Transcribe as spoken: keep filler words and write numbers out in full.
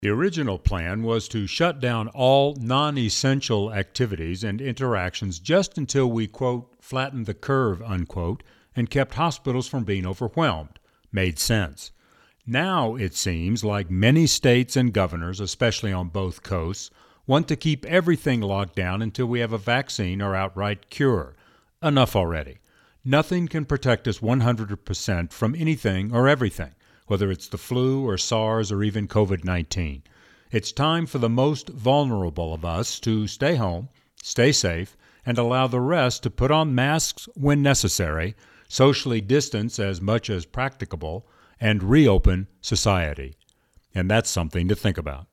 The original plan was to shut down all non-essential activities and interactions just until we, quote, flattened the curve, unquote, and kept hospitals from being overwhelmed. Made sense. Now it seems like many states and governors, especially on both coasts, want to keep everything locked down until we have a vaccine or outright cure. Enough already. Nothing can protect us one hundred percent from anything or everything, whether it's the flu or SARS or even covid nineteen. It's time for the most vulnerable of us to stay home, stay safe, and allow the rest to put on masks when necessary, socially distance as much as practicable, and reopen society. And that's something to think about.